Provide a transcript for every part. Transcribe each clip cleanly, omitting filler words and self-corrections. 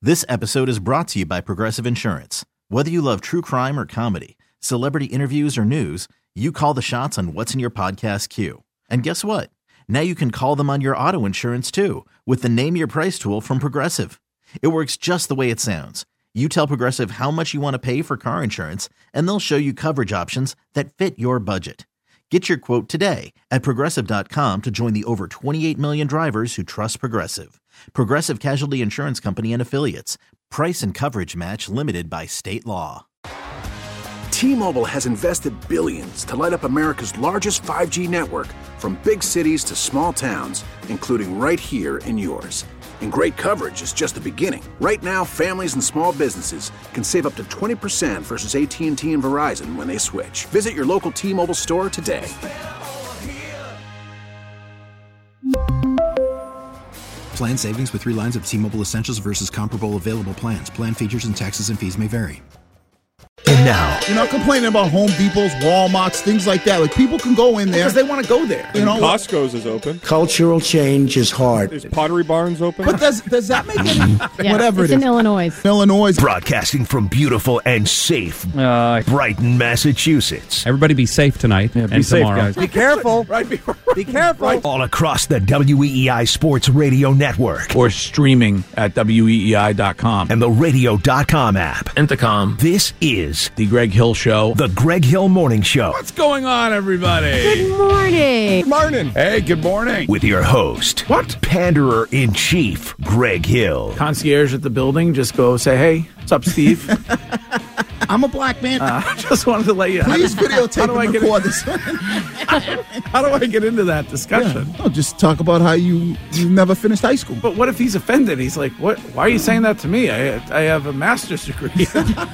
This episode is brought to you by Progressive Insurance. Whether you love true crime or comedy, celebrity interviews or news, you call the shots on what's in your podcast queue. And guess what? Now you can call them on your auto insurance too with the Name Your Price tool from Progressive. It works just the way it sounds. You tell Progressive how much you want to pay for car insurance, and they'll show you coverage options that fit your budget. Get your quote today at Progressive.com to join the over 28 million drivers who trust Progressive. Progressive Casualty Insurance Company and Affiliates. Price and coverage match limited by state law. T-Mobile has invested billions to light up America's largest 5G network, from big cities to small towns, including right here in yours. And great coverage is just the beginning. Right now, families and small businesses can save up to 20% versus AT&T and Verizon when they switch. Visit your local T-Mobile store today. Plan savings with 3 lines of T-Mobile Essentials versus comparable available plans. Plan features and taxes and fees may vary. And now, you're not complaining about Home Depots, Walmarts, things like that. Like, people can go in there because they want to go there. You know, Costco's is open. Cultural change is hard. Is Pottery Barn's open? But does that make any? Yeah, whatever it's it is. in Illinois. Illinois. Broadcasting from beautiful and safe Brighton, Massachusetts. Everybody be safe tonight and be safe, tomorrow. Guys. Be careful. Be careful. Right. All across the WEEI Sports Radio Network. Or streaming at WEEI.com. And the Radio.com app. Intercom. This is The Greg Hill Show. The Greg Hill Morning Show. What's going on, everybody? Good morning. Good morning. Hey, good morning. With your host, Panderer-in-Chief, Greg Hill. Concierge at the building, just go say, hey, what's up, Steve? I'm a black man. Just wanted to let you know. Please videotape and record this. How do I get into that discussion? Yeah. No, just talk about how you never finished high school. But what if he's offended? He's like, "What? Why are you saying that to me? I have a master's degree."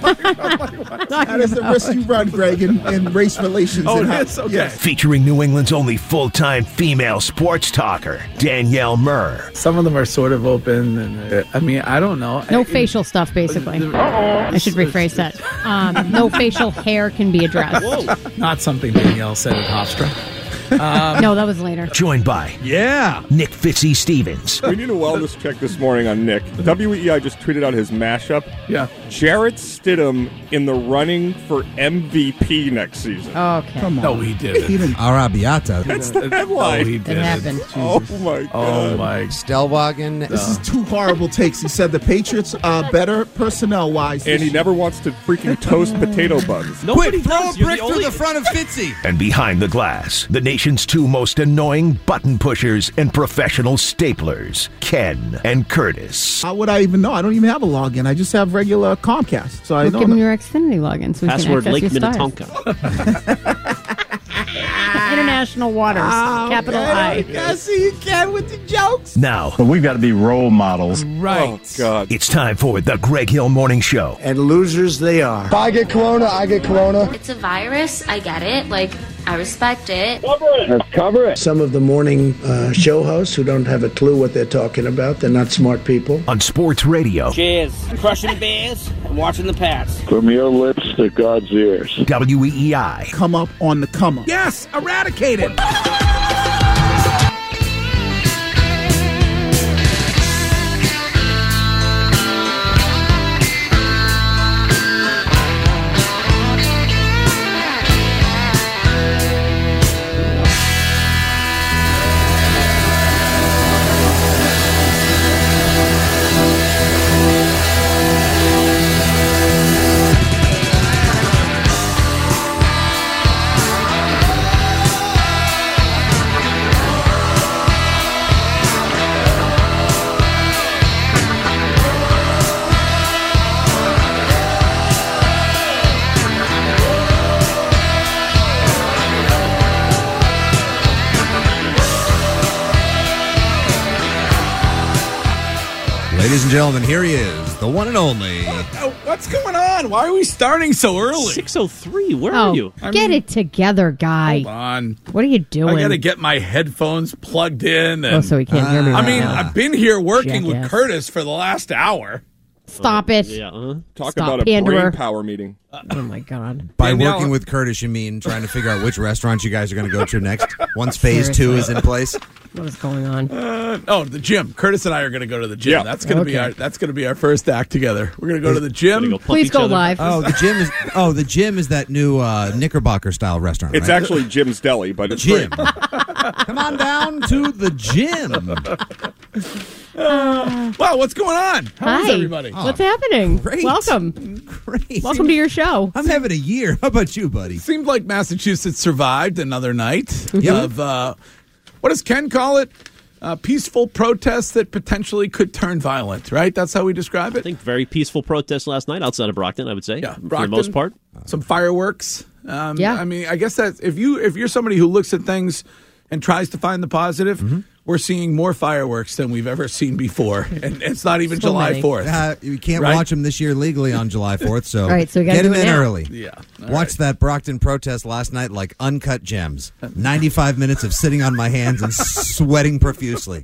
That is the risk you run, Greg, in race relations. Oh, yes, okay. Yes. Featuring New England's only full-time female sports talker, Danielle Murr. Some of them are sort of open, and I mean, I don't know. No facial stuff, basically. I should rephrase that. No facial hair can be addressed. Whoa. Not something Danielle said at Hofstra. No, that was later. Joined by Nick Fitzy-Stevens. We need a wellness check this morning on Nick. WEEI just tweeted out his mashup. Yeah. Jarrett Stidham in the running for MVP next season. Okay. Come on. No, he didn't. Arabiata. That's the headline. No, he didn't. It happened. Oh, my God. Oh, my. Stellwagen. This is 2 horrible takes. He said the Patriots are better personnel-wise. And he never wants to freaking toast potato buns. Quit throwing brick through the front of Fitzy. And behind the glass, the nation's 2 most annoying button pushers and professional staplers, Ken and Curtis. How would I even know? I don't even have a login. I just have regular Comcast. So I don't give him know. your Xfinity login so we Password can Lake access your Minnetonka. International waters, capital I. I see you, Ken, with the jokes. Now, but we've got to be role models. Right. Oh, God. It's time for the Greg Hill Morning Show. And losers they are. If I get corona, I get corona. It's a virus. I get it. Like, I respect it. Let's cover it. Some of the morning show hosts who don't have a clue what they're talking about. They're not smart people. On sports radio. Cheers. Crushing the Bears and watching the Pats. From your lips to God's ears. WEEI. Come up on the come up. Yes, eradicated. Ladies and gentlemen, here he is, the one and only. What's going on? Why are we starting so early? 6:03. Where are you? Get it together, guy. Hold on. What are you doing? I got to get my headphones plugged in. And, so he can't hear me. I right mean, now. I've been here working with Jackass. Curtis for the last hour. Stop it. Yeah. Talk Stop, about a Panderer. brain power meeting. Oh, my God. By Danielle- working with Curtis, you mean trying to figure out which restaurants you guys are going to go to next once Phase 2 is in place? What is going on? The gym. Curtis and I are going to go to the gym. Yeah. That's going to be our first act together. We're going to go to the gym. Please go live. The gym is that new Knickerbocker style restaurant. It's right? actually Jim's Deli, but it's Jim. free. Come on down to the gym. Wow, what's going on? How is Hi. everybody? What's happening? Great. Welcome. Great. Welcome to your show. I'm having a year. How about you, buddy? Seemed like Massachusetts survived another night Yeah. of, what does Ken call it? Peaceful protests that potentially could turn violent, right? That's how we describe I it? think very peaceful protest last night outside of Brockton, I would say, Yeah, for the Brockton. most part. Some fireworks. Yeah. I mean, I guess that if you're somebody who looks at things and tries to find the positive, we're seeing more fireworks than we've ever seen before. And it's not even So July many. 4th. You can't Right? watch them this year legally on July 4th, so, Right, so we gotta get do them it in now. early. Yeah. All Watch right. that Brockton protest last night like uncut gems. 95 minutes of sitting on my hands and sweating profusely.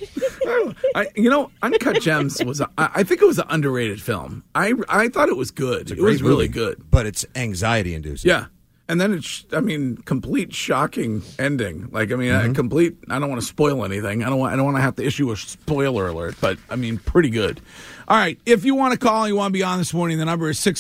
Uncut Gems was, I think it was an underrated film. I thought it was good. It was Great really movie, good. But it's anxiety-inducing. Yeah. And then complete shocking ending. Like, complete, I don't want to spoil anything. I don't want to have to issue a spoiler alert, but pretty good. All right. If you want to call and you want to be on this morning, the number is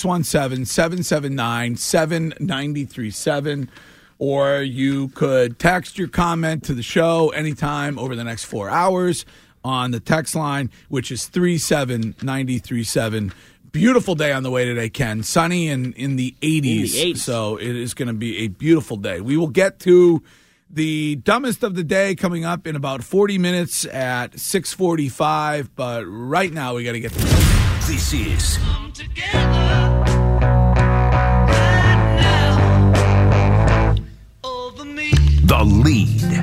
617-779-7937. Or you could text your comment to the show anytime over the next 4 hours on the text line, which is 37937. Beautiful day on the way today, Ken. Sunny and in the 80s. So it is going to be a beautiful day. We will get to the dumbest of the day coming up in about 40 minutes at 6:45. But right now we got to get to This is The Lead.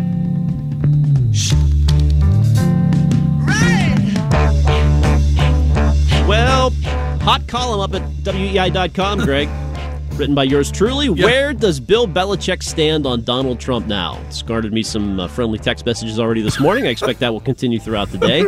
Well, hot column up at WEI.com, Greg. Written by yours truly. Yeah. Where does Bill Belichick stand on Donald Trump now? It's garnered me some friendly text messages already this morning. I expect that will continue throughout the day.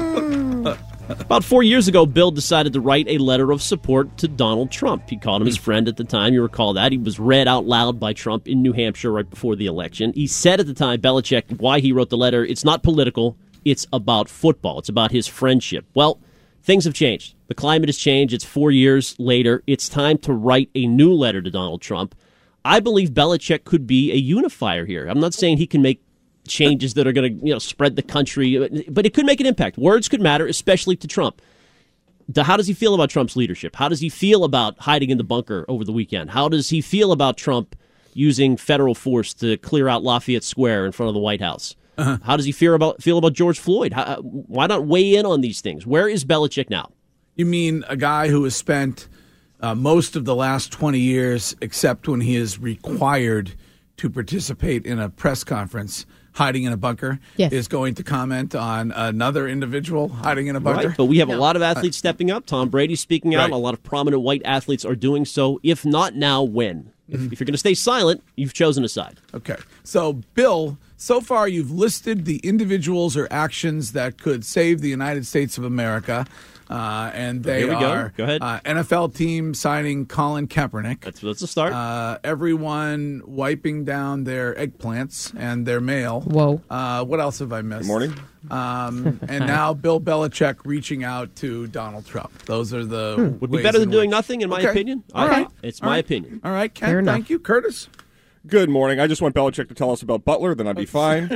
About 4 years ago, Bill decided to write a letter of support to Donald Trump. He called him his friend at the time. You recall that. He was read out loud by Trump in New Hampshire right before the election. He said at the time, Belichick, why he wrote the letter, it's not political. It's about football. It's about his friendship. Well, things have changed. The climate has changed. It's 4 years later. It's time to write a new letter to Donald Trump. I believe Belichick could be a unifier here. I'm not saying he can make changes that are going to spread the country, but it could make an impact. Words could matter, especially to Trump. How does he feel about Trump's leadership? How does he feel about hiding in the bunker over the weekend? How does he feel about Trump using federal force to clear out Lafayette Square in front of the White House? How does he feel about George Floyd? Why not weigh in on these things? Where is Belichick now? You mean a guy who has spent most of the last 20 years, except when he is required to participate in a press conference, hiding in a bunker, is going to comment on another individual hiding in a bunker? Right, but we have a lot of athletes stepping up. Tom Brady speaking out. Right. A lot of prominent white athletes are doing so. If not now, when? If you're going to stay silent, you've chosen a side. Okay. So, Bill, so far you've listed the individuals or actions that could save the United States of America. And they Here we go. are Go ahead. NFL team signing Colin Kaepernick. That's a start. Everyone wiping down their eggplants and their mail. Whoa. What else have I missed? Good morning. And now Bill Belichick reaching out to Donald Trump. Those are the Would be ways better than in doing which- nothing, in my Okay. opinion. All right. It's All my right. opinion. All right, Fair Ken. enough. Thank you, Curtis. Good morning. I just want Belichick to tell us about Butler, then I'd be fine.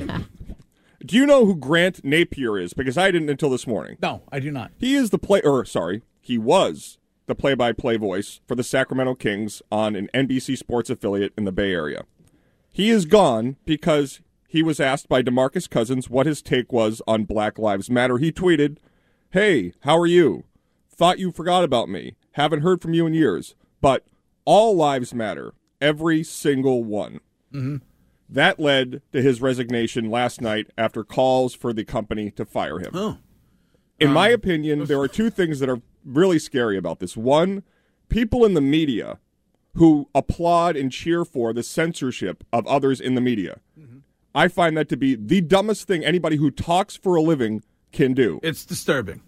Do you know who Grant Napier is? Because I didn't until this morning. No, I do not. He is he was the play-by-play voice for the Sacramento Kings on an NBC Sports affiliate in the Bay Area. He is gone because he was asked by DeMarcus Cousins what his take was on Black Lives Matter. He tweeted, "Hey, how are you? Thought you forgot about me. Haven't heard from you in years. But all lives matter. Every single one." Mm-hmm. That led to his resignation last night after calls for the company to fire him. Oh. In my opinion, there are two things that are really scary about this. One, people in the media who applaud and cheer for the censorship of others in the media. Mm-hmm. I find that to be the dumbest thing anybody who talks for a living can do. It's disturbing.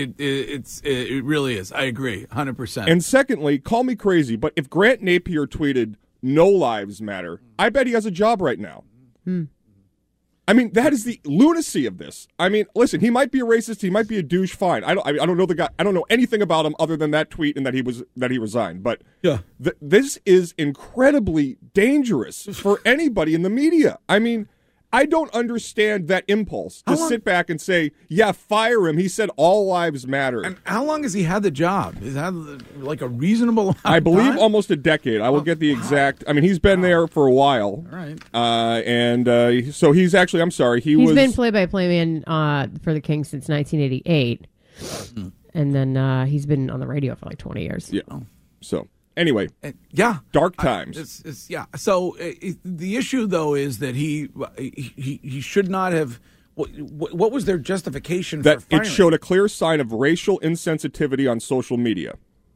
It really is. I agree, 100%. And secondly, call me crazy, but if Grant Napier tweeted, "No lives matter," I bet he has a job right now. I mean, that is the lunacy of this. I mean, listen, he might be a racist, he might be a douche, fine. I don't know the guy. I don't know anything about him other than that tweet and that he resigned. But this is incredibly dangerous for anybody in the media. I mean, I don't understand that impulse to sit back and say, yeah, fire him. He said all lives matter. And how long has he had the job? Is that like a reasonable amount I believe of time? almost a decade. I will get the exact. I mean, he's been there for a while. All right. So he's actually, I'm sorry, he's been play-by-play man for the Kings since 1988. And then he's been on the radio for like 20 years. Yeah. So. Anyway, dark times. So the issue, though, is that he should not have. What was their justification that for firing? It showed a clear sign of racial insensitivity on social media.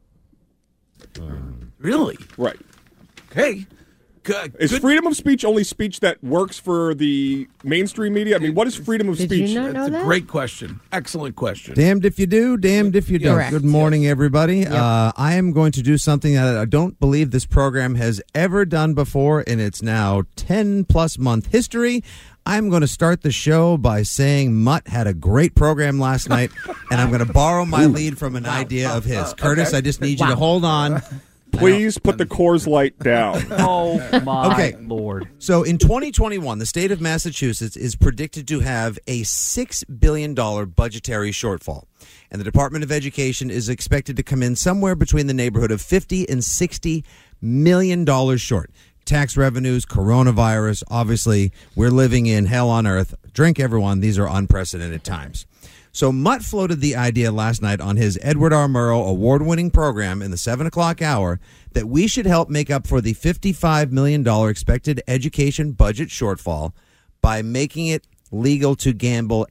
Really? Right. Okay. Is freedom of speech only speech that works for the mainstream media? I mean, what is freedom of speech? Did you not know That's that? a great question. Excellent question. Damned if you do, damned if you don't. Correct. Good morning, everybody. I am going to do something that I don't believe this program has ever done before in its now 10-plus month history. I'm going to start the show by saying Mutt had a great program last night, and I'm going to borrow my lead from an idea of his. Curtis, I just need you to hold on. Please put the Coors Light down. Oh, my Lord. So in 2021, the state of Massachusetts is predicted to have a $6 billion budgetary shortfall. And the Department of Education is expected to come in somewhere between the neighborhood of $50 and $60 million short. Tax revenues, coronavirus, obviously, we're living in hell on earth. Drink, everyone. These are unprecedented times. So Mutt floated the idea last night on his Edward R. Murrow award-winning program in the 7 o'clock hour that we should help make up for the $55 million expected education budget shortfall by making it legal to gamble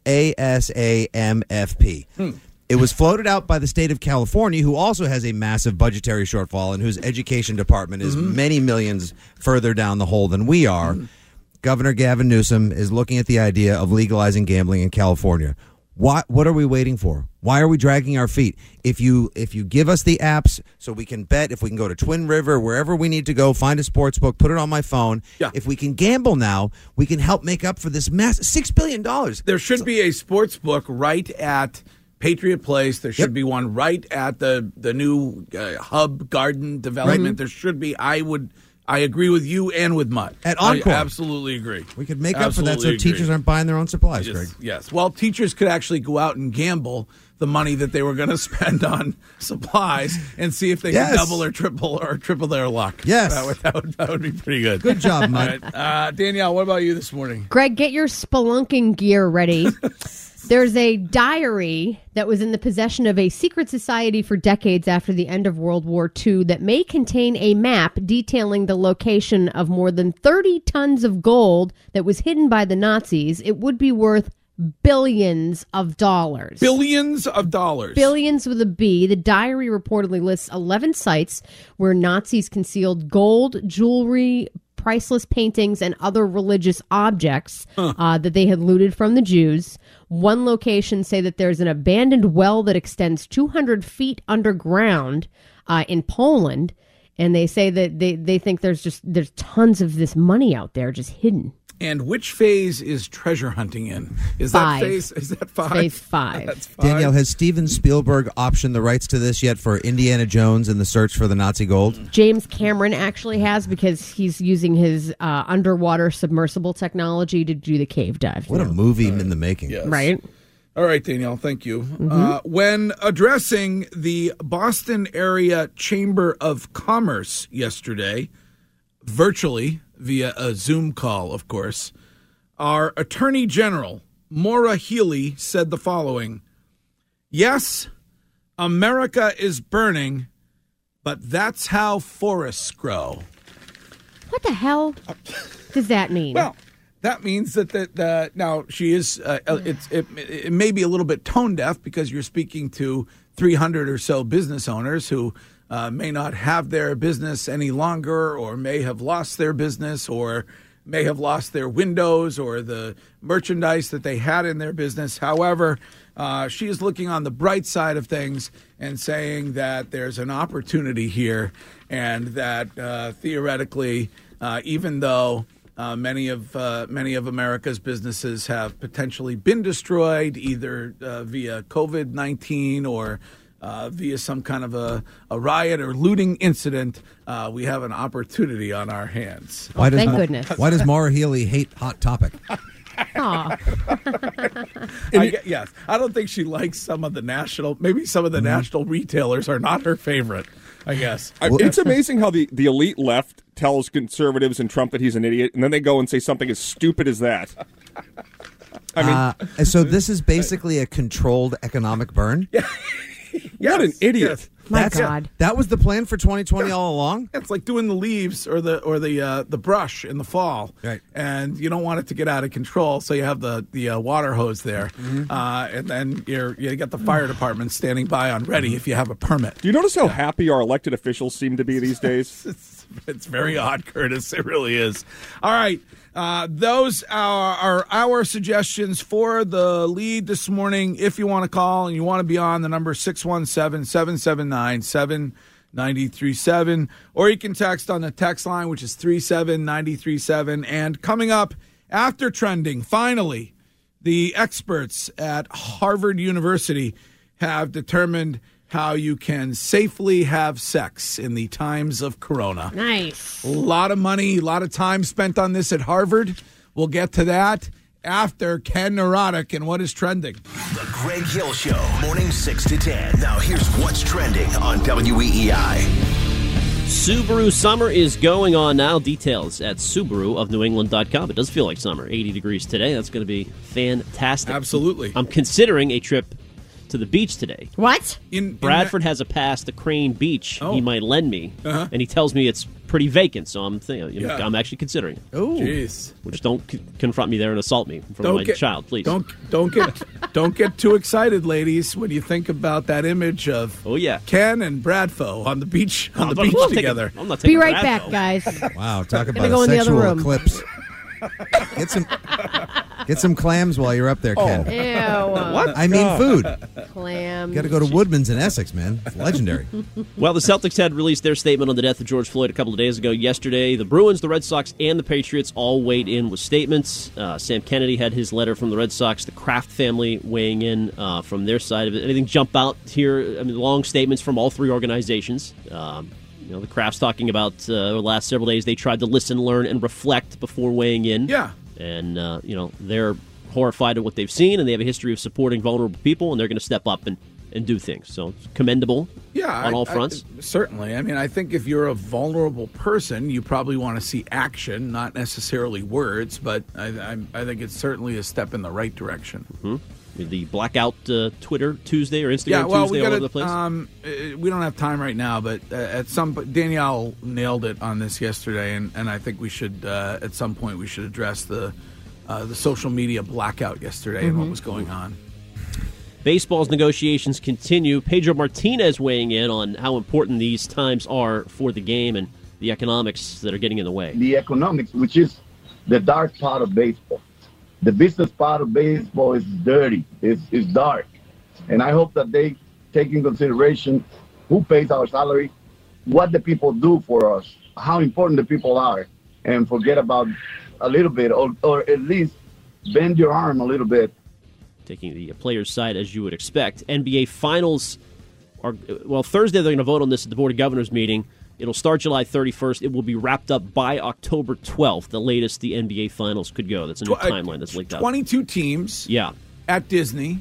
ASAMFP. It was floated out by the state of California, who also has a massive budgetary shortfall and whose education department is many millions further down the hole than we are. Governor Gavin Newsom is looking at the idea of legalizing gambling in California. What are we waiting for? Why are we dragging our feet? If you give us the apps so we can bet, if we can go to Twin River, wherever we need to go, find a sports book, put it on my phone. Yeah. If we can gamble now, we can help make up for this massive $6 billion. There should be a sports book right at Patriot Place. There should be one right at the new Hub Garden development. Right. There should be. I agree with you and with Mutt. At Encore. I absolutely agree. We could make up for that so teachers aren't buying their own supplies, Greg. Yes. Well, teachers could actually go out and gamble the money that they were going to spend on supplies and see if they could double or triple their luck. Yes. That would be pretty good. Good job, Mutt. Right. Danielle, what about you this morning? Greg, get your spelunking gear ready. There's a diary that was in the possession of a secret society for decades after the end of World War II that may contain a map detailing the location of more than 30 tons of gold that was hidden by the Nazis. It would be worth billions of dollars. Billions of dollars. Billions with a B. The diary reportedly lists 11 sites where Nazis concealed gold, jewelry, priceless paintings, and other religious objects that they had looted from the Jews. One location say that there's an abandoned well that extends 200 feet underground in Poland, and they say that they think there's tons of this money out there just hidden. And which phase is treasure hunting in? Is Five. that phase? Is that 5? Phase 5. That's 5. Danielle, has Steven Spielberg optioned the rights to this yet for Indiana Jones and the search for the Nazi gold? James Cameron actually has, because he's using his underwater submersible technology to do the cave dive. What a movie in the making. Yes. Right? All right, Danielle, thank you. When addressing the Boston Area Chamber of Commerce yesterday, virtually, via a Zoom call, of course, our Attorney General, Maura Healey, said the following: "Yes, America is burning, but that's how forests grow." What the hell does that mean? Well, that means that now she is. It may be a little bit tone deaf because you're speaking to 300 or so business owners who may not have their business any longer, or may have lost their business, or may have lost their windows or the merchandise that they had in their business. However, she is looking on the bright side of things and saying that there's an opportunity here, and that theoretically, even though Many of America's businesses have potentially been destroyed either via COVID-19 or via some kind of a riot or looting incident. We have an opportunity on our hands. Thank goodness. Why does Maura Healey hate Hot Topic? Yes, I don't think she likes some of the national retailers are not her favorite, I guess. It's amazing how the elite left tells conservatives and Trump that he's an idiot, and then they go and say something as stupid as that. I mean, so this is basically a controlled economic burn? What an idiot. Yes. My God. That was the plan for 2020 all along? It's like doing the leaves or the brush in the fall. Right. And you don't want it to get out of control, so you have the water hose there. Mm-hmm. And then you got the fire department standing by on ready if you have a permit. Do you notice how happy our elected officials seem to be these days? It's very odd, Curtis. It really is. All right. Those are our suggestions for the lead this morning. If you want to call and you want to be on, the number 617-779-7937, or you can text on the text line, which is 37937. And coming up after trending, finally, the experts at Harvard University have determined how you can safely have sex in the times of Corona. Nice. A lot of money, a lot of time spent on this at Harvard. We'll get to that after Ken Neurotic and what is trending. The Greg Hill Show, morning 6 to 10. Now here's what's trending on WEEI. Subaru summer is going on now. Details at SubaruofNewEngland.com. It does feel like summer. 80 degrees today. That's going to be fantastic. Absolutely. I'm considering a trip to the beach today. What? Bradford has a pass to Crane Beach. He might lend me, and he tells me it's pretty vacant. So I'm thinking, I'm actually considering it. Oh, jeez! Which don't confront me there and assault me in front of my child, please. Don't get too excited, ladies, when you think about that image of Ken and Bradfo on the beach together. I'm not Be taking right Bradfo. back, guys. Wow, talk Gonna about go a in the other sexual room. eclipse. Get some clams while you're up there, Ken. Ew. What? I mean food. Clams. Got to go to Woodman's in Essex, man. It's legendary. Well, the Celtics had released their statement on the death of George Floyd a couple of days ago. Yesterday, the Bruins, the Red Sox, and the Patriots all weighed in with statements. Sam Kennedy had his letter from the Red Sox, the Kraft family weighing in from their side of it. Anything jump out here? I mean, long statements from all three organizations. The Krafts talking about the last several days they tried to listen, learn, and reflect before weighing in. Yeah. And, they're horrified at what they've seen, and they have a history of supporting vulnerable people, and they're going to step up and do things. So it's commendable on all fronts. Certainly. I mean, I think if you're a vulnerable person, you probably want to see action, not necessarily words, but I think it's certainly a step in the right direction. Mm-hmm. The blackout Twitter Tuesday or Instagram Tuesday all over the place? We don't have time right now, but Danielle nailed it on this yesterday, and I think we should, at some point, we should address the social media blackout yesterday and what was going on. Baseball's negotiations continue. Pedro Martinez weighing in on how important these times are for the game and the economics that are getting in the way. The economics, which is the dark part of baseball. The business part of baseball is dirty, it's dark. And I hope that they take in consideration who pays our salary, what the people do for us, how important the people are, and forget about a little bit, or at least bend your arm a little bit. Taking the players' side, as you would expect. NBA Finals are, Thursday they're going to vote on this at the Board of Governors meeting. It'll start July 31st. It will be wrapped up by October 12th, the latest the NBA Finals could go. That's a new timeline that's leaked out. 22 teams. Yeah. At Disney.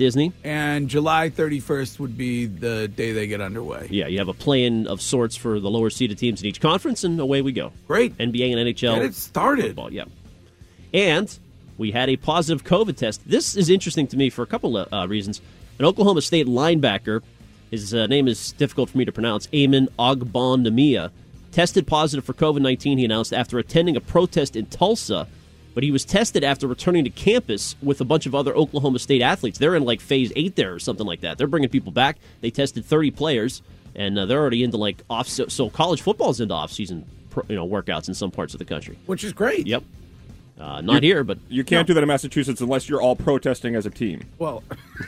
And July 31st would be the day they get underway. Yeah, you have a play-in of sorts for the lower-seeded teams in each conference, and away we go. Great. NBA and NHL. Get it started. Football, yeah. And we had a positive COVID test. This is interesting to me for a couple of reasons. An Oklahoma State linebacker, his name is difficult for me to pronounce, Amen Ogbonnamia, tested positive for COVID-19, he announced, after attending a protest in Tulsa. But he was tested after returning to campus with a bunch of other Oklahoma State athletes. They're in like phase 8 there or something like that. They're bringing people back. They tested 30 players, and they're already into like off. So college football's into off-season workouts in some parts of the country. Which is great. Yep. Not here, but you can't do that in Massachusetts unless you're all protesting as a team. Well,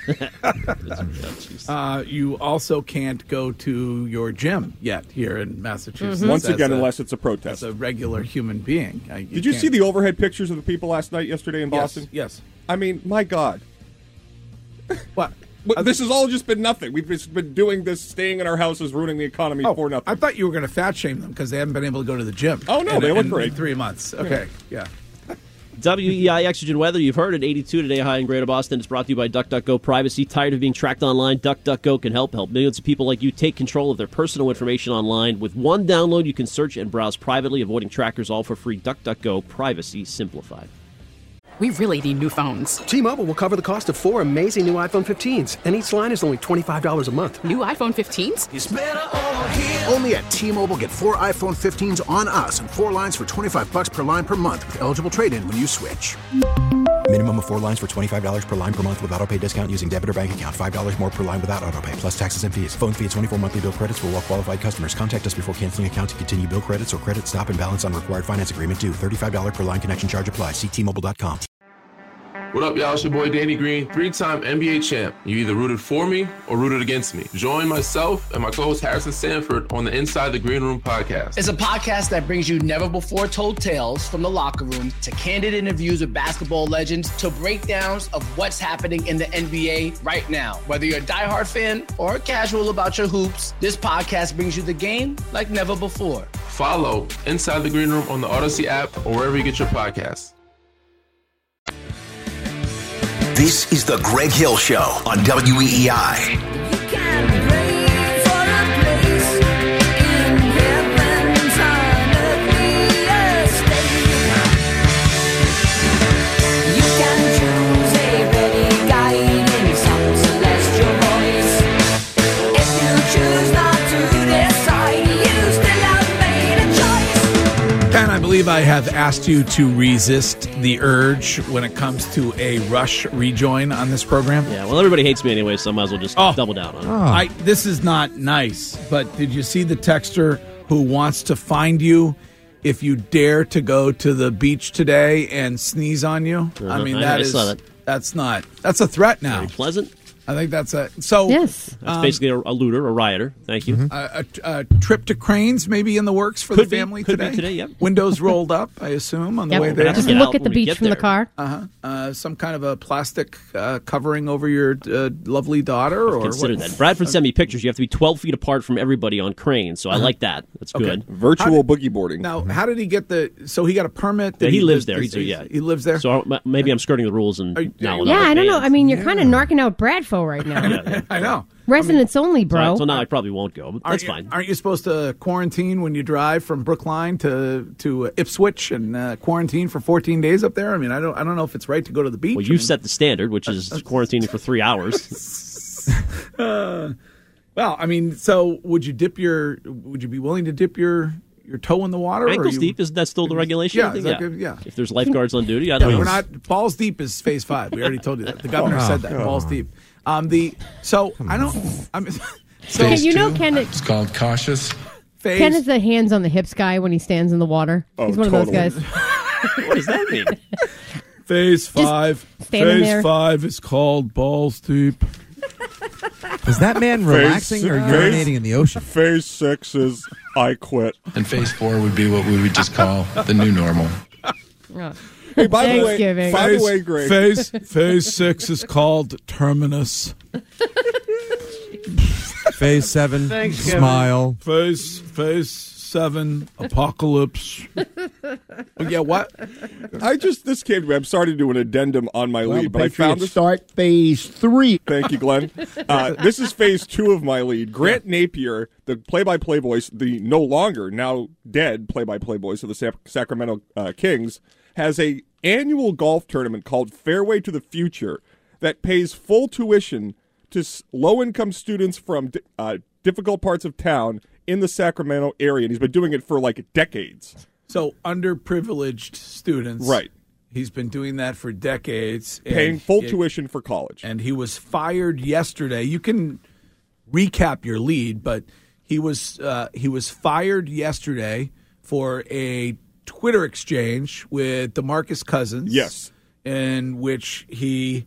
you also can't go to your gym yet here in Massachusetts. Once again, unless it's a protest. As a regular human being. Did you see the overhead pictures of the people yesterday in Boston? Yes. I mean, my God. What? This has all just been nothing. We've just been doing this, staying in our houses, ruining the economy for nothing. I thought you were going to fat shame them because they haven't been able to go to the gym. Oh, no, they look great. In 3 months. Okay, yeah. WEI Exogen Weather, you've heard it, 82 today, high in Greater Boston. It's brought to you by DuckDuckGo Privacy. Tired of being tracked online? DuckDuckGo can help millions of people like you take control of their personal information online. With one download, you can search and browse privately, avoiding trackers, all for free. DuckDuckGo Privacy Simplified. We really need new phones. T-Mobile will cover the cost of 4 amazing new iPhone 15s, and each line is only $25 a month. New iPhone 15s? It's better over here. Only at T-Mobile, get 4 iPhone 15s on us and 4 lines for $25 per line per month with eligible trade-in when you switch. Minimum of 4 lines for $25 per line per month with autopay discount using debit or bank account. $5 more per line without autopay, plus taxes and fees. Phone fee at 24 monthly bill credits for well-qualified customers. Contact us before canceling account to continue bill credits or credit stop and balance on required finance agreement due. $35 per line connection charge applies. See T-Mobile.com. What up, y'all? It's your boy Danny Green, 3-time NBA champ. You either rooted for me or rooted against me. Join myself and my co-host Harrison Sanford on the Inside the Green Room podcast. It's a podcast that brings you never-before-told tales from the locker room to candid interviews with basketball legends to breakdowns of what's happening in the NBA right now. Whether you're a diehard fan or casual about your hoops, this podcast brings you the game like never before. Follow Inside the Green Room on the Odyssey app or wherever you get your podcasts. This is the Greg Hill Show on WEEI. I believe I have asked you to resist the urge when it comes to a Rush rejoin on this program. Yeah, well, everybody hates me anyway, so I might as well just double down on it. This is not nice, but did you see the texter who wants to find you if you dare to go to the beach today and sneeze on you? I mean, that's a threat now. Very pleasant. I think that's That's basically a looter, a rioter. Thank you. A trip to Cranes maybe in the works for the family today? Could be today, yep. Windows rolled up, I assume, on the way there. Just look at the beach from the car. Some kind of a plastic covering over your lovely daughter? Or consider that. Bradford sent me pictures. You have to be 12 feet apart from everybody on Cranes, so I like that. That's good. Virtual boogie boarding. Now, how did he get so he got a permit? Yeah, he lives there. He lives there? So maybe I'm skirting the rules. And now I don't know. I mean, you're kind of narking out Bradford right now. I know. Residents only, bro. So now I probably won't go, but that's fine. Aren't you supposed to quarantine when you drive from Brookline to Ipswich and quarantine for 14 days up there? I mean, I don't know if it's right to go to the beach. Well, you set the standard, which is quarantining for 3 hours. Well, I mean, so would you be willing to dip your toe in the water? Ankles deep, is that still the regulation? Yeah. If there's lifeguards on duty, we're not. Balls deep is phase 5. We already told you that. The governor said that. Balls deep. Ken, it's called cautious. Ken is the hands on the hips guy when he stands in the water. He's one of those guys. What does that mean? Phase 5. Phase 5 is called balls deep. Is that man relaxing or urinating in the ocean? Phase 6 is I quit. And phase 4 would be what we would just call the new normal. Hey, by the way, Greg. Phase 6 is called Terminus. Phase 7, smile. Phase 7, apocalypse. Yeah, what? This came to me. I'm sorry to do an addendum on my lead, but I found this. Start phase 3. Thank you, Glenn. This is phase 2 of my lead. Grant Napier, the play-by-play voice, the no longer, now dead play-by-play voice of the Sacramento Kings, has a annual golf tournament called Fairway to the Future that pays full tuition to low-income students from difficult parts of town in the Sacramento area, and he's been doing it for decades. So underprivileged students. Right. He's been doing that for decades. Paying full tuition for college. And he was fired yesterday. You can recap your lead, but he was fired yesterday for a Twitter exchange with DeMarcus Cousins. Yes. In which he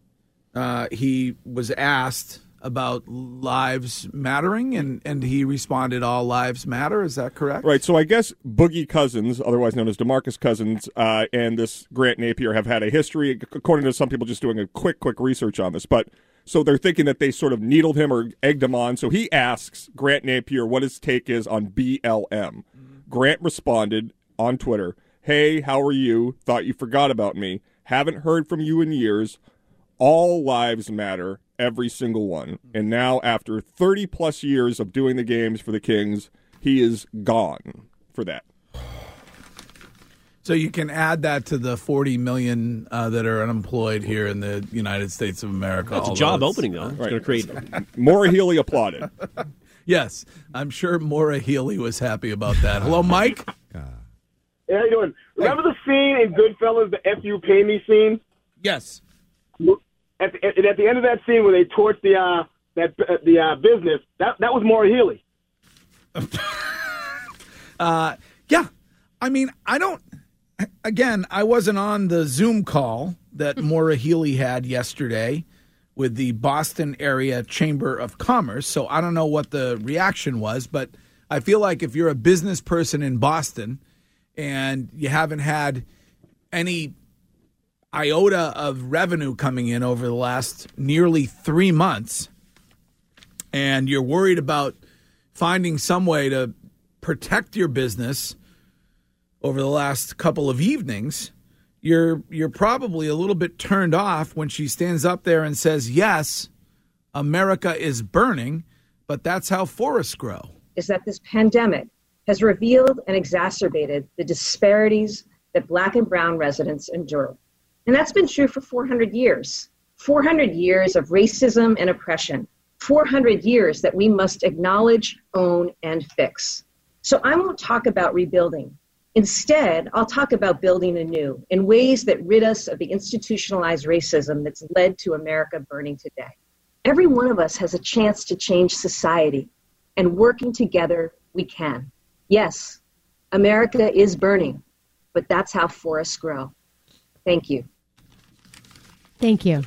was asked about lives mattering, and he responded, all lives matter. Is that correct? Right. So I guess Boogie Cousins, otherwise known as DeMarcus Cousins, and this Grant Napier have had a history, according to some people just doing a quick research on this. But so they're thinking that they sort of needled him or egged him on. So he asks Grant Napier what his take is on BLM. Grant responded on Twitter, "Hey, how are you? Thought you forgot about me. Haven't heard from you in years. All lives matter. Every single one." And now, after 30-plus years of doing the games for the Kings, he is gone for that. So you can add that to the 40 million that are unemployed here in the United States of America. That's a job opening, though. It's going to create. Maura Healey applauded. Yes, I'm sure Maura Healey was happy about that. Hello, Mike. Hey, how you doing? Remember the scene in Goodfellas, the "F you pay me" scene? Yes. At the end of that scene where they torched the business, that was Maura Healey. Yeah. I mean, I wasn't on the Zoom call that Maura Healey had yesterday with the Boston Area Chamber of Commerce, so I don't know what the reaction was, but I feel like if you're a business person in Boston and you haven't had any iota of revenue coming in over the last nearly 3 months, and you're worried about finding some way to protect your business over the last couple of evenings, you're probably a little bit turned off when she stands up there and says, yes, America is burning, but that's how forests grow. Is that this pandemic has revealed and exacerbated the disparities that Black and brown residents endure. And that's been true for 400 years. 400 years of racism and oppression. 400 years that we must acknowledge, own, and fix. So I won't talk about rebuilding. Instead, I'll talk about building anew in ways that rid us of the institutionalized racism that's led to America burning today. Every one of us has a chance to change society, and working together, we can. Yes, America is burning, but that's how forests grow. Thank you. Thank you.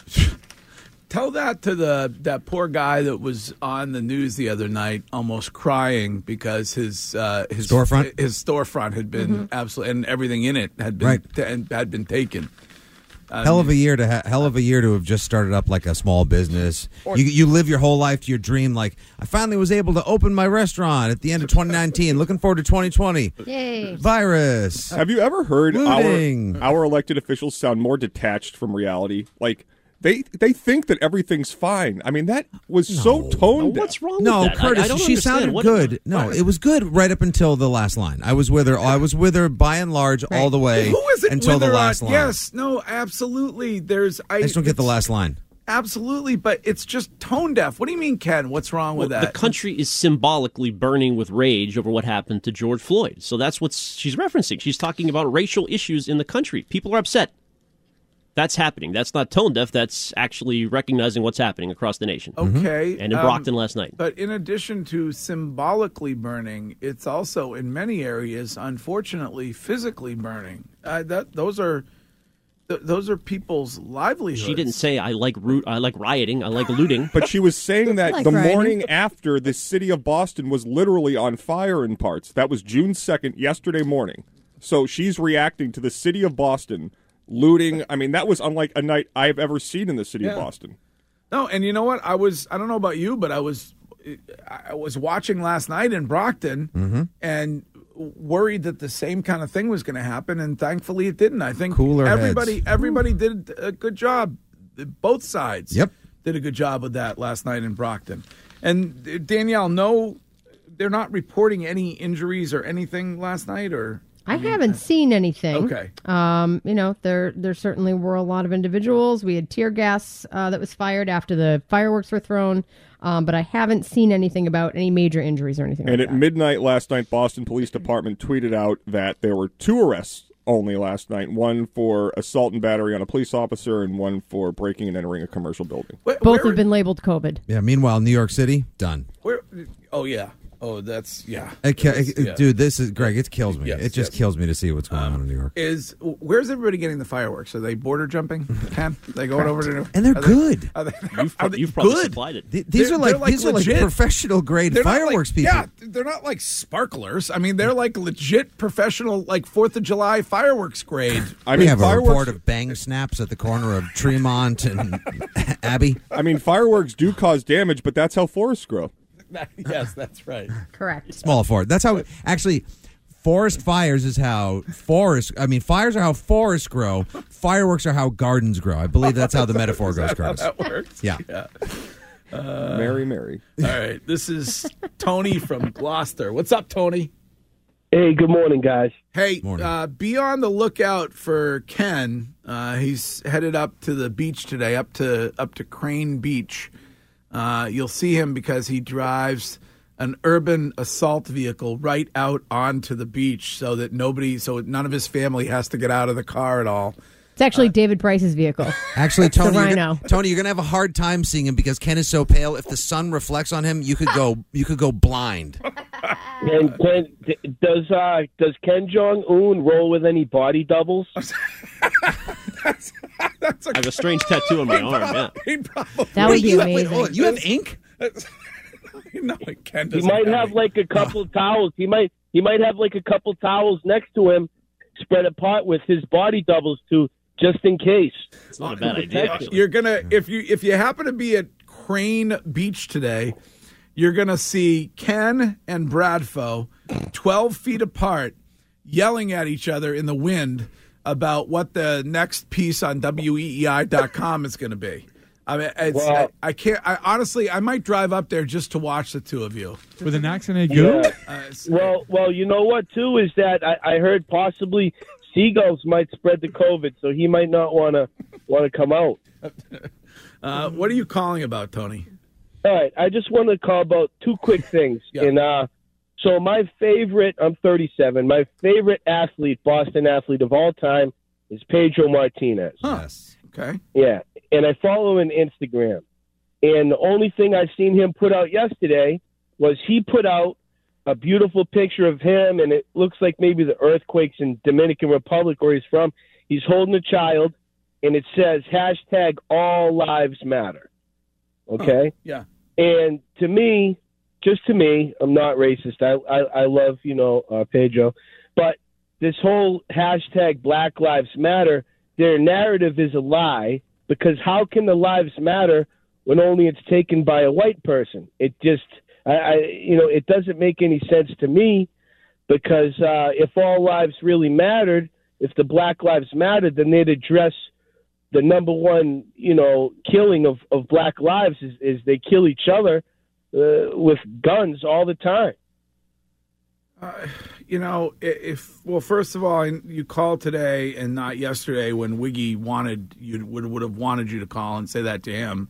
Tell that to that poor guy that was on the news the other night, almost crying because his storefront had been absolutely, and everything in it had been taken. Hell of a year to have just started up like a small business. You live your whole life to your dream. Like, I finally was able to open my restaurant at the end of 2019. Looking forward to 2020. Yay! Virus. Have you ever heard Looting. our elected officials sound more detached from reality? Like, They think that everything's fine. I mean, that was so tone deaf. What's wrong with that? Curtis, I don't she understand. sounded good. It was good right up until the last line. I was with her by and large all the way Who is it until the last line. Yes, no, absolutely. I just don't get the last line. Absolutely, but it's just tone deaf. What do you mean, Ken? What's wrong with that? The country is symbolically burning with rage over what happened to George Floyd. So that's what she's referencing. She's talking about racial issues in the country. People are upset. That's happening. That's not tone deaf. That's actually recognizing what's happening across the nation. Okay. And in Brockton last night. But in addition to symbolically burning, it's also in many areas, unfortunately, physically burning. Those are people's livelihoods. She didn't say I like rioting, I like looting. But she was saying that Like the rioting. morning after the city of Boston was literally on fire in parts. That was June 2nd, yesterday morning. So she's reacting to the city of Boston looting. I mean, that was unlike a night I've ever seen in the city of Boston. No, and you know what? I don't know about you, but I was watching last night in Brockton and worried that the same kind of thing was going to happen, and thankfully it didn't. I think everybody did a good job. Both sides did a good job with that last night in Brockton. And Danielle, no, they're not reporting any injuries or anything last night, or I haven't seen anything. Okay. There certainly were a lot of individuals. We had tear gas that was fired after the fireworks were thrown, but I haven't seen anything about any major injuries or anything like that. And at midnight last night, Boston Police Department tweeted out that there were 2 arrests only last night, one for assault and battery on a police officer and one for breaking and entering a commercial building. Both have been labeled COVID. Yeah, meanwhile, New York City, done. Oh, yeah. Oh, that's Dude, this is Greg. It kills me. Yes, it just kills me to see what's going on in New York. Where's everybody getting the fireworks? Are they border jumping? Ken, they going over to? And they're good. You've probably supplied it. These are like professional grade fireworks people. Yeah, they're not like sparklers. I mean, they're like legit professional, like 4th of July fireworks grade. We have a report of bang snaps at the corner of Tremont and Abbey. I mean, fireworks do cause damage, but that's how forests grow. Yes, that's right. Correct. Small forest. That's how actually forest fires is how fires are how forests grow. Fireworks are how gardens grow. I believe that's how the metaphor goes, Curtis. How that works? Yeah. Mary. All right. This is Tony from Gloucester. What's up, Tony? Hey, good morning, guys. Hey, be on the lookout for Ken. He's headed up to the beach today, up to Crane Beach. You'll see him because he drives an urban assault vehicle right out onto the beach so that none of his family has to get out of the car at all. It's actually David Price's vehicle. Actually, Tony, the Rhino. You're gonna have a hard time seeing him because Ken is so pale. If the sun reflects on him, you could go blind. And does Ken Jong-un roll with any body doubles? I have a strange tattoo on my arm. Yeah. That would be amazing. Wait, you have ink? No, Ken He doesn't might have have like a couple towels. He might have like a couple towels next to him, spread apart with his body doubles too, just in case. It's not a bad idea. Actually. You're gonna if you happen to be at Crane Beach today, you're gonna see Ken and Bradfo 12 feet apart, yelling at each other in the wind about what the next piece on WEEI.com is going to be. I mean, I can't. Honestly, I might drive up there just to watch the two of you with an accent. Go. Well, you know what? Too is that I heard possibly seagulls might spread the COVID, so he might not want to come out. What are you calling about, Tony? All right, I just want to call about two quick things. Yeah. And so my favorite, I'm 37. My favorite athlete, Boston athlete of all time, is Pedro Martinez. Yes. Okay. Yeah, and I follow him on Instagram. And the only thing I've seen him put out yesterday was he put out a beautiful picture of him, and it looks like maybe the earthquakes in Dominican Republic where he's from. He's holding a child, and it says hashtag all lives matter. Okay? Yeah. And to me, I'm not racist. I love, Pedro. But this whole hashtag Black Lives Matter, their narrative is a lie, because how can the lives matter when only it's taken by a white person? It just, it doesn't make any sense to me, because if all lives really mattered, if the Black Lives mattered, then they'd address the number one, killing of black lives is they kill each other with guns all the time. First of all, you called today and not yesterday when Wiggy would have wanted you to call and say that to him.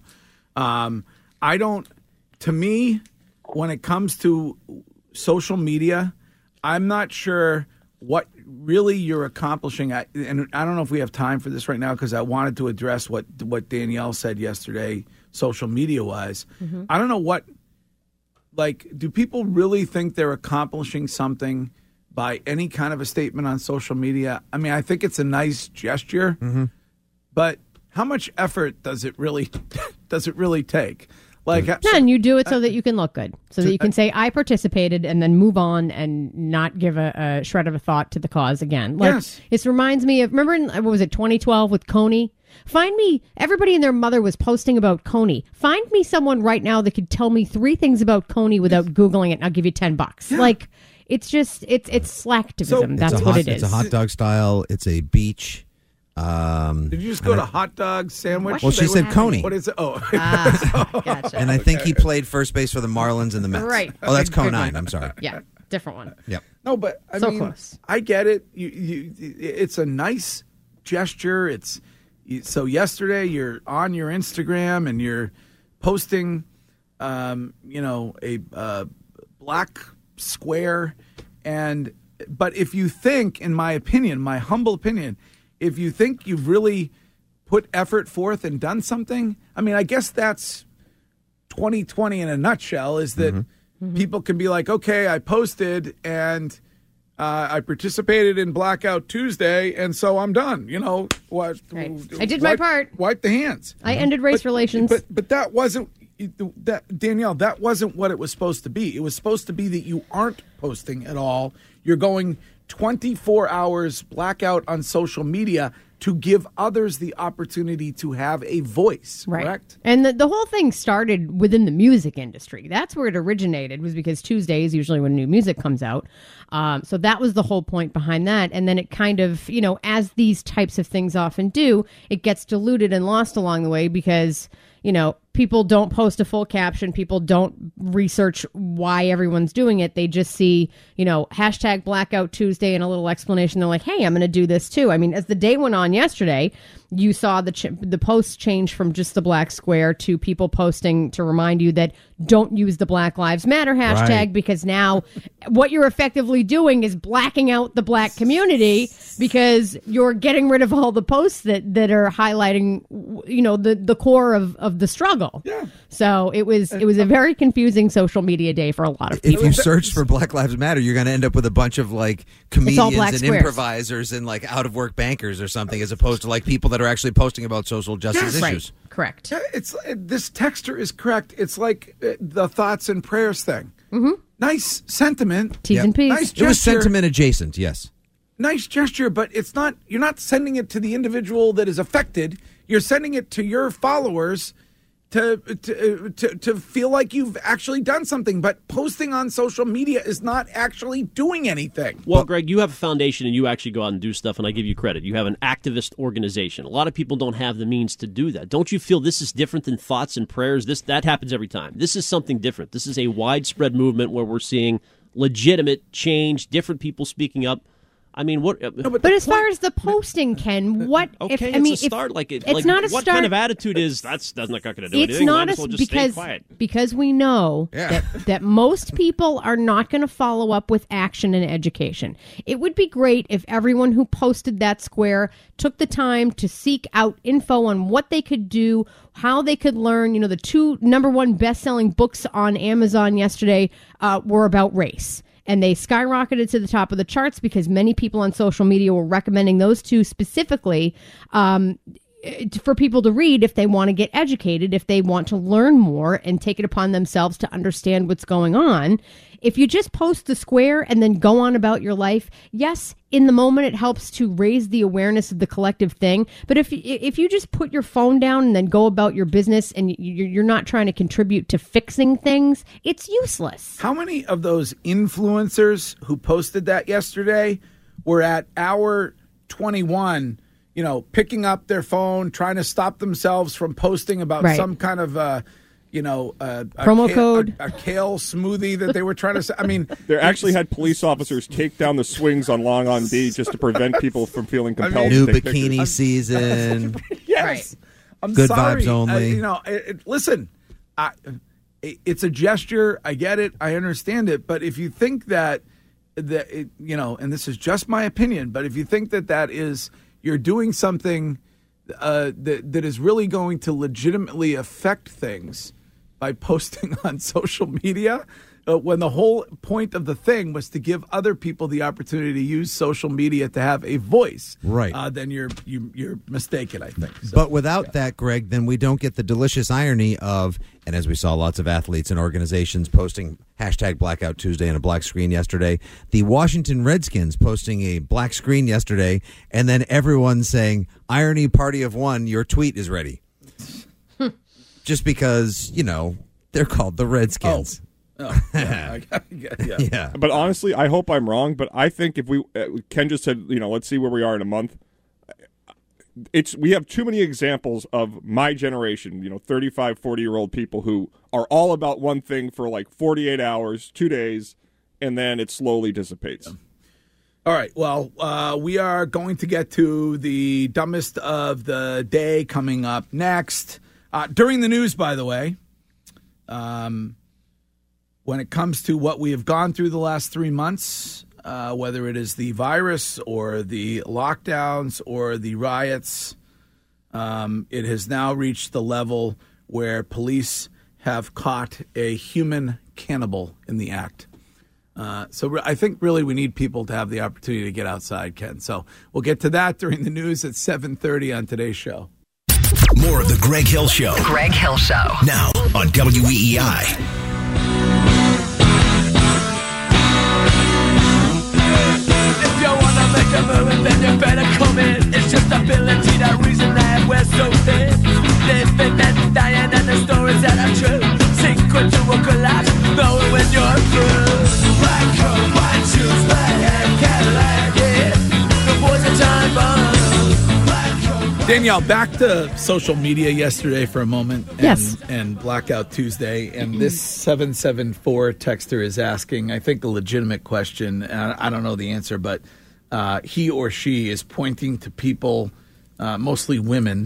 To me, when it comes to social media, I'm not sure what really you're accomplishing. And I don't know if we have time for this right now, because I wanted to address what Danielle said yesterday, social media wise. Mm-hmm. I don't know do people really think they're accomplishing something by any kind of a statement on social media? I mean, I think it's a nice gesture, mm-hmm. but how much effort does it really take? And you do it so that you can look good, so that you can say I participated, and then move on and not give a shred of a thought to the cause again. Yes. It reminds me of, remember in, 2012 with Coney? Everybody and their mother was posting about Coney. Find me someone right now that could tell me 3 things about Coney without Googling it, and I'll give you $10. Yeah. It's just, it's slacktivism. That's what it is. It's a hot dog style. It's a beach. Did you just go to hot dog sandwich? Well, she said Coney. What is it? Oh, gotcha. And I think he played first base for the Marlins and the Mets. Right. Oh, that's Conine. I'm sorry. Yeah, different one. Yep. No, but I mean, close. I get it. It's a nice gesture. So yesterday you're on your Instagram and you're posting, a black square, but if you think, in my opinion, my humble opinion, if you think you've really put effort forth and done something, I mean, I guess that's 2020 in a nutshell, is that people can be like, okay, I posted and I participated in Blackout Tuesday, and so I'm done. You know what? Right. I did my part. Wipe the hands. I ended race relations. But that wasn't Danielle. That wasn't what it was supposed to be. It was supposed to be that you aren't posting at all. You're going 24 hours blackout on social media to give others the opportunity to have a voice, correct? And the whole thing started within the music industry. That's where it originated, was because Tuesday is usually when new music comes out. So that was the whole point behind that. And then it kind of, as these types of things often do, it gets diluted and lost along the way because, people don't post a full caption. People don't research why everyone's doing it. They just see, hashtag Blackout Tuesday and a little explanation. They're like, hey, I'm going to do this too. I mean, as the day went on yesterday, you saw the posts change from just the black square to people posting to remind you that don't use the Black Lives Matter hashtag because now what you're effectively doing is blacking out the black community because you're getting rid of all the posts that are highlighting, the core of the struggle. Yeah. So it was a very confusing social media day for a lot of people. If you search for Black Lives Matter, you're going to end up with a bunch of comedians and squares. improvisers and out of work bankers or something, as opposed to people that are actually posting about social justice issues. Right. Correct. Yeah, this texter is correct. It's like the thoughts and prayers thing. Mm-hmm. Nice sentiment. T's and P's. Nice gesture. It was sentiment adjacent, yes. Nice gesture, but it's not. You're not sending it to the individual that is affected. You're sending it to your followers to feel like you've actually done something. But posting on social media is not actually doing anything. Well, Greg, you have a foundation and you actually go out and do stuff, and I give you credit. You have an activist organization. A lot of people don't have the means to do that. Don't you feel this is different than thoughts and prayers? That happens every time. This is something different. This is a widespread movement where we're seeing legitimate change, different people speaking up. I mean, what? But as far as the posting, Ken, what? Okay, it's a start. It's not a what start. kind of attitude is that's not going to do anything? It's not Might as well just stay quiet. Because we know that most people are not going to follow up with action and education. It would be great if everyone who posted that square took the time to seek out info on what they could do, how they could learn. The 2 #1 best-selling books on Amazon yesterday were about race. And they skyrocketed to the top of the charts because many people on social media were recommending those 2 specifically for people to read if they want to get educated, if they want to learn more and take it upon themselves to understand what's going on. If you just post the square and then go on about your life, yes, in the moment it helps to raise the awareness of the collective thing. But if you just put your phone down and then go about your business and you're not trying to contribute to fixing things, it's useless. How many of those influencers who posted that yesterday were at hour 21, picking up their phone, trying to stop themselves from posting about some kind of promo code, a kale smoothie that they were trying to say. I mean, they actually had police officers take down the swings on Long Island Beach just to prevent people from feeling compelled new to take bikini pictures. season. Yes, right. I'm good sorry. vibes only. Listen, it's a gesture. I get it. I understand it. But if you think that and this is just my opinion, but if you think that is you're doing something that is really going to legitimately affect things by posting on social media, when the whole point of the thing was to give other people the opportunity to use social media to have a voice, right? Then you're mistaken, I think. So, but without that, Greg, then we don't get the delicious irony of, and as we saw lots of athletes and organizations posting hashtag Blackout Tuesday and a black screen yesterday, the Washington Redskins posting a black screen yesterday, and then everyone saying, irony party of one, your tweet is ready. Just because, they're called the Redskins. Oh, yeah. But honestly, I hope I'm wrong. But I think if Ken just said, let's see where we are in a month. We have too many examples of my generation, 35, 40-year-old people who are all about one thing for 48 hours, 2 days, and then it slowly dissipates. Yeah. All right. Well, we are going to get to the dumbest of the day coming up next. During the news, by the way, when it comes to what we have gone through the last 3 months, whether it is the virus or the lockdowns or the riots, it has now reached the level where police have caught a human cannibal in the act. So I think really we need people to have the opportunity to get outside, Ken. So we'll get to that during the news at 7:30 on today's show. More of the Greg Hill Show. The Greg Hill Show. Now on WEEI. If you wanna make a move, then you better come in. It's just ability, that reason that we're so thin. Living and dying, and the stories that are true. Secret to a collapse, knowing when you're through. Black coat, white shoes, black hair, Cadillac, yeah. The boys are time bombs. Danielle, back to social media yesterday for a moment. Yes. And Blackout Tuesday. And this 774 texter is asking, I think, a legitimate question. I don't know the answer, but he or she is pointing to people, mostly women,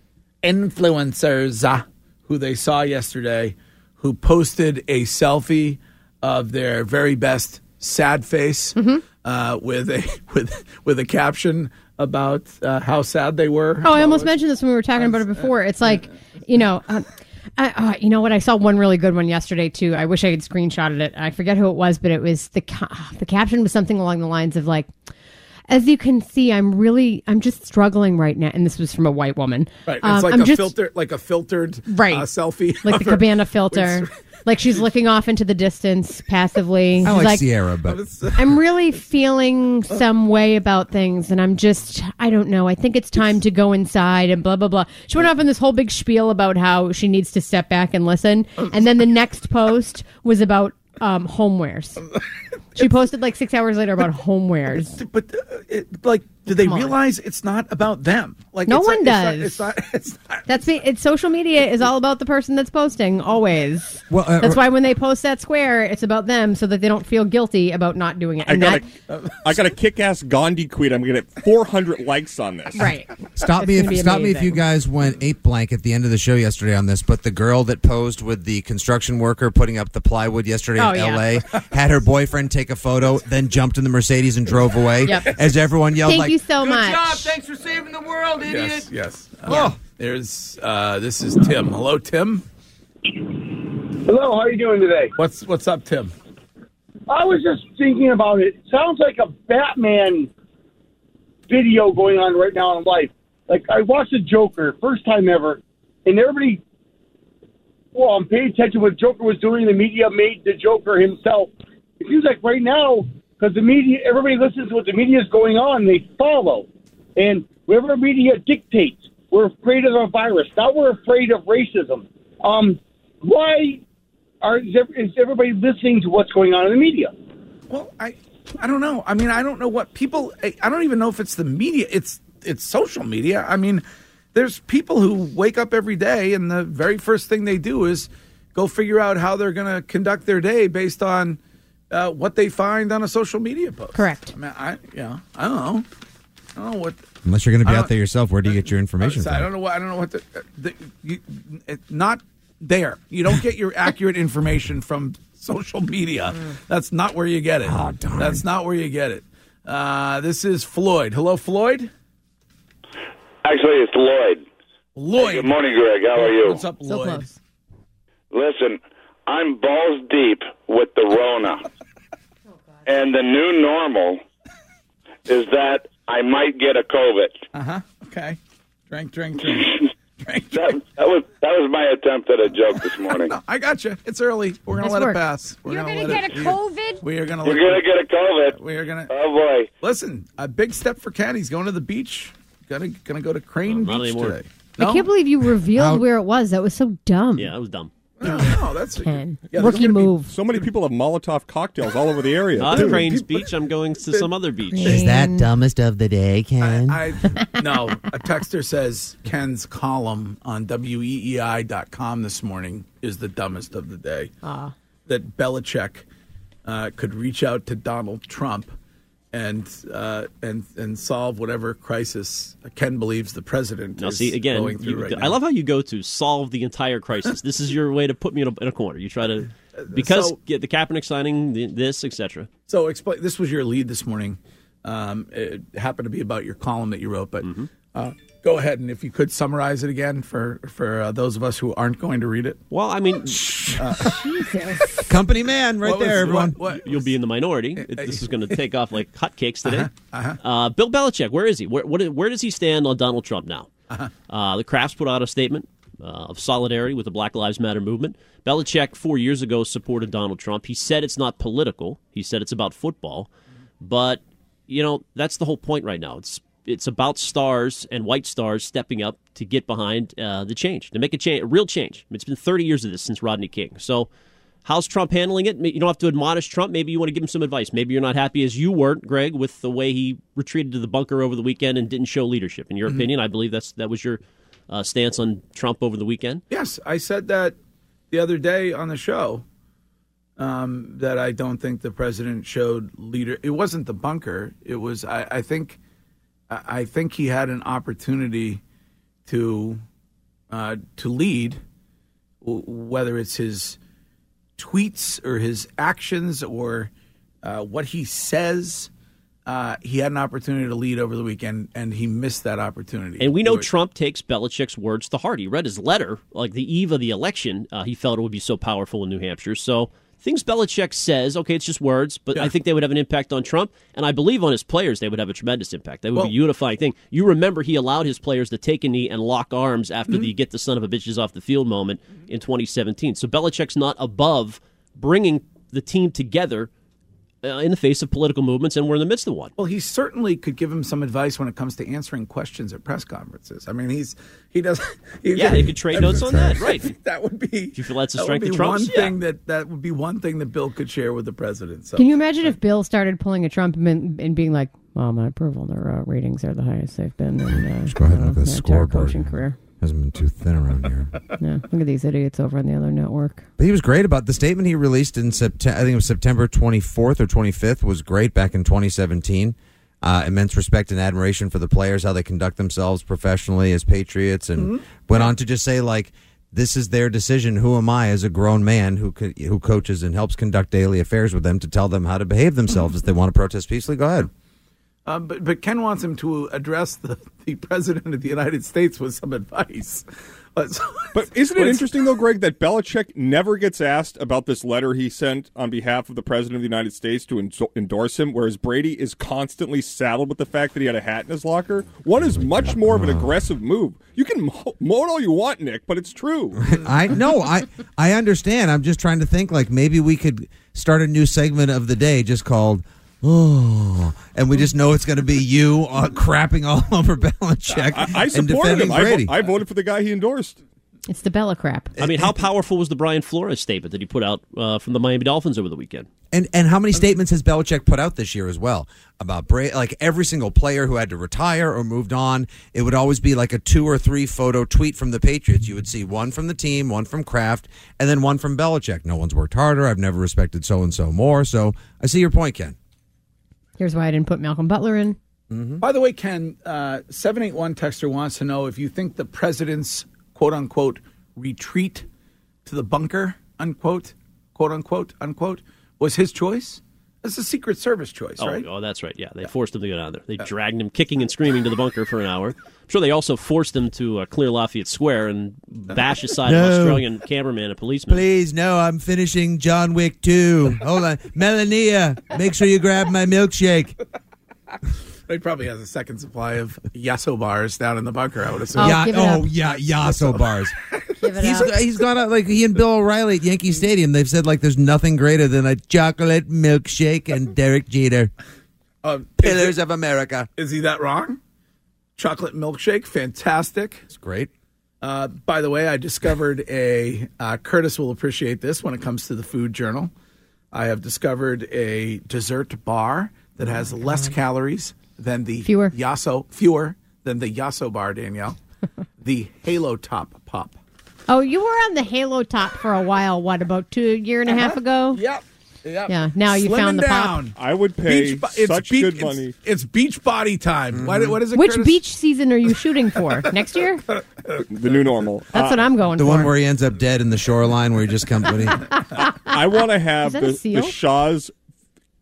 influencers, who they saw yesterday, who posted a selfie of their very best sad face with a caption about how sad they were. Oh, I almost mentioned this when we were talking about it before. It's like, you know what? I saw one really good one yesterday too. I wish I had screenshotted it. I forget who it was, but it was the caption was something along the lines of like, as you can see, I'm just struggling right now. And this was from a white woman. Right. It's like a filtered selfie. Like the Cabana filter. Like she's looking off into the distance passively. I She's like Sierra, but I'm really feeling some way about things, and I don't know. I think it's time to go inside and blah, blah, blah. She went off on this whole big spiel about how she needs to step back and listen. And then the next post was about homewares. She posted like 6 hours later about homewares. But do they realize it's not about them? Like no one does. It's not. It's social media is all about the person that's posting always. Well, that's why when they post that square, it's about them so that they don't feel guilty about not doing it. I got a kick-ass Gandhi tweet. I'm going to get 400 likes on this. Right. Stop me if you guys went ape blank at the end of the show yesterday on this. But the girl that posed with the construction worker putting up the plywood yesterday in L.A. had her boyfriend take a photo, then jumped in the Mercedes and drove away. Yep. As everyone yelled, Thank you so Good much. job. Thanks for saving the world, idiot. Yes. There's this is Tim. Hello, Tim. Hello, how are you doing today? What's up, Tim? I was just thinking about it. Sounds like a Batman video going on right now in life. Like, I watched the Joker, first time ever, and everybody, I'm paying attention to what Joker was doing. The media made the Joker himself. It seems like right now, because the media, everybody listens to what the media is going on, they follow. And whatever media dictates, we're afraid of a virus. Now we're afraid of racism. Why is everybody listening to what's going on in the media? Well, I don't know. I mean, I don't know what people. I don't even know if it's the media. It's social media. I mean, there's people who wake up every day and the very first thing they do is go figure out how they're going to conduct their day based on what they find on a social media post. Correct. I mean, I don't know. I don't know what. Unless you're going to be out there yourself, where do you get your information from? I don't know what. Not there. You don't get your accurate information from social media. That's not where you get it. Oh, darn. That's not where you get it. This is Floyd. Hello, Floyd. Actually, it's Lloyd. Lloyd. Hey, good morning, Greg. How are you? What's up, Lloyd? So close. Listen, I'm balls deep with the Rona. And the new normal is that I might get a COVID. Okay. Drink. That was my attempt at a joke this morning. No, I got you. It's early. We're going to let it pass. You're going to get a COVID? You're going to get a COVID. We are going to. Oh, boy. Listen, a big step for Ken. He's going to the beach. Going to go to Crane Beach today. No? I can't believe you revealed where it was. That was so dumb. Yeah, that was dumb. No, that's Ken. Yeah, Rookie move. So many people have Molotov cocktails all over the area. Not too. Crane's Beach. I'm going to some other beach. Is that dumbest of the day, Ken? No, a texter says Ken's column on WEEI.com this morning is the dumbest of the day. That Belichick could reach out to Donald Trump and solve whatever crisis Ken believes the president is going through right now. I love how you go to solve the entire crisis. This is your way to put me in a corner. You try to get the Kaepernick signing, this, etc. So explain. This was your lead this morning. It happened to be about your column that you wrote, but Go ahead, and if you could summarize it again for those of us who aren't going to read it. Well, I mean, Jesus. Company man right there, everyone. You'll be in the minority. This is going to take off like hotcakes today. Bill Belichick, where is he? Where does he stand on Donald Trump now? The Crafts put out a statement of solidarity with the Black Lives Matter movement. Belichick 4 years ago supported Donald Trump. He said it's not political. He said it's about football. But, that's the whole point right now. It's about stars and white stars stepping up to get behind the change, to make a real change. It's been 30 years of this since Rodney King. So how's Trump handling it? You don't have to admonish Trump. Maybe you want to give him some advice. Maybe you're not happy, as you weren't, Greg, with the way he retreated to the bunker over the weekend and didn't show leadership. In your opinion, I believe that was your stance on Trump over the weekend. Yes, I said that the other day on the show, that I don't think the president showed leader. It wasn't the bunker. It was, I think he had an opportunity to lead, whether it's his tweets or his actions or what he says. He had an opportunity to lead over the weekend, and he missed that opportunity. And we know Trump takes Belichick's words to heart. He read his letter, like the eve of the election. He felt it would be so powerful in New Hampshire. So things Belichick says, okay, it's just words, but I think they would have an impact on Trump. And I believe on his players, they would have a tremendous impact. They would be a unifying thing. You remember he allowed his players to take a knee and lock arms after the get the son of a bitches off the field moment in 2017. So Belichick's not above bringing the team together in the face of political movements, and we're in the midst of one. Well, he certainly could give him some advice when it comes to answering questions at press conferences. I mean, he does. They could trade notes on that, right? That would be. Do you feel that's the strength of Trump's? That would be one thing that Bill could share with the president. So, can you imagine if Bill started pulling a Trump and being like, "Well, my approval, their ratings are the highest they've been in Just go ahead and look at the scoreboard. Coaching career." Hasn't been too thin around here. Yeah, look at these idiots over on the other network. But he was great about the statement he released in September. I think it was September 24th or 25th. Was great back in 2017. Immense respect and admiration for the players, how they conduct themselves professionally as patriots, and went on to just say, like, this is their decision. Who am I, as a grown man who coaches and helps conduct daily affairs with them, to tell them how to behave themselves? If they want to protest peacefully, go ahead. But Ken wants him to address the president of the United States with some advice. But isn't it interesting, though, Greg, that Belichick never gets asked about this letter he sent on behalf of the president of the United States to endorse him, whereas Brady is constantly saddled with the fact that he had a hat in his locker? One is much more of an aggressive move. You can moan all you want, Nick, but it's true. I understand. I'm just trying to think, like, maybe we could start a new segment of the day just called and we just know it's going to be you crapping all over Belichick I and defending him. Brady. I voted for the guy he endorsed. It's the Bella crap. I mean, how powerful was the Brian Flores statement that he put out from the Miami Dolphins over the weekend? And how many statements has Belichick put out this year as well about Brady? Like, every single player who had to retire or moved on, it would always be like a 2 or 3 photo tweet from the Patriots. You would see one from the team, one from Kraft, and then one from Belichick. No one's worked harder. I've never respected so-and-so more. So I see your point, Ken. Here's why I didn't put Malcolm Butler in. By the way, Ken, 781 texter wants to know if you think the president's quote-unquote retreat to the bunker, unquote, quote-unquote, unquote, was his choice. That's a Secret Service choice, right? Oh, that's right. Yeah, they forced him to go down there. They dragged him kicking and screaming to the bunker for an hour. I'm sure they also forced him to clear Lafayette Square and bash aside an Australian cameraman and policeman. Please, no, I'm finishing John Wick 2. Hold on. Melania, make sure you grab my milkshake. He probably has a second supply of Yasso bars down in the bunker, I would assume. Yasso bars. He's gone out, like, he and Bill O'Reilly at Yankee Stadium. They've said, like, there's nothing greater than a chocolate milkshake and Derek Jeter. Pillars of America. Is he that wrong? Chocolate milkshake, fantastic. It's great. By the way, I discovered Curtis will appreciate this when it comes to the Food Journal. I have discovered a dessert bar that has less calories than the fewer than the Yasso bar, Danielle. The Halo Top Pop. Oh, you were on the Halo Top for a while. What, about 2 years and a half ago? Yep. Yeah. Now you Slimming found the down. pop. I would pay such good money. It's beach body time. What is it? Which Curtis? beach season are you shooting for? Next year? The new normal. That's what I'm going for. The one where he ends up dead in the shoreline where he just comes. I want to have the Shaw's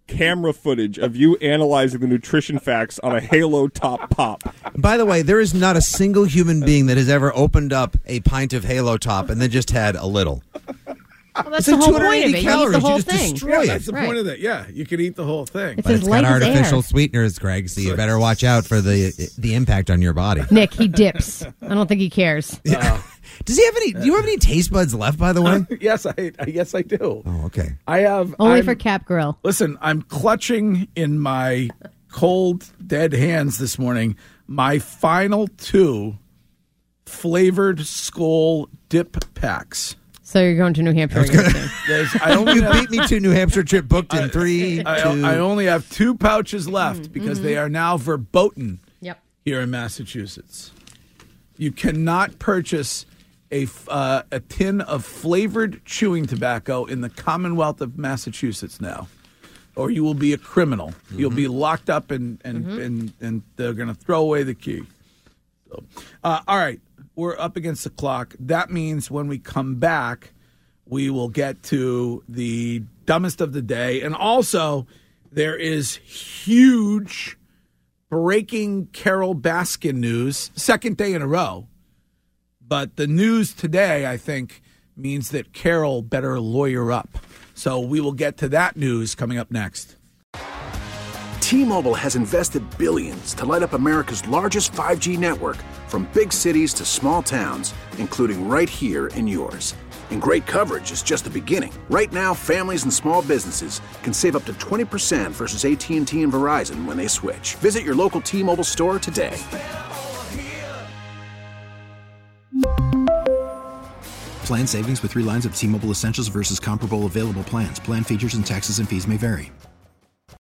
camera footage of you analyzing the nutrition facts on a Halo Top Pop. By the way, there is not a single human being that has ever opened up a pint of Halo Top and then just had a little. Well, that's the whole point of it. You eat the whole you just thing. destroy it. That's the point of it. Yeah, you can eat the whole thing. It's But as it's light got as artificial air. sweeteners, Greg, so you better watch out for the impact on your body. Nick, he dips. I don't think he cares. Does he have any? Do you have any taste buds left? By the way, Yes, I do. Oh, okay. I have Only I'm- for Cap Grill. Listen, I'm clutching in my cold, dead hands this morning my final 2 flavored Skol dip packs. So you're going to New Hampshire again soon. I only You have- beat me to New Hampshire trip booked in 3, 2. I only have 2 pouches left because they are now verboten Yep. here in Massachusetts. You cannot purchase a tin of flavored chewing tobacco in the Commonwealth of Massachusetts now, or you will be a criminal. You'll be locked up and they're going to throw away the key. So, all right, we're up against the clock. That means when we come back, we will get to the dumbest of the day, and also there is huge breaking Carol Baskin news, second day in a row. But the news today, I think, means that Carol better lawyer up. So we will get to that news coming up next. T-Mobile has invested billions to light up America's largest 5G network, from big cities to small towns, including right here in yours. And great coverage is just the beginning. Right now, families and small businesses can save up to 20% versus AT&T and Verizon when they switch. Visit your local T-Mobile store today. Plan savings with 3 lines of T-Mobile Essentials versus comparable available plans. Plan features and taxes and fees may vary.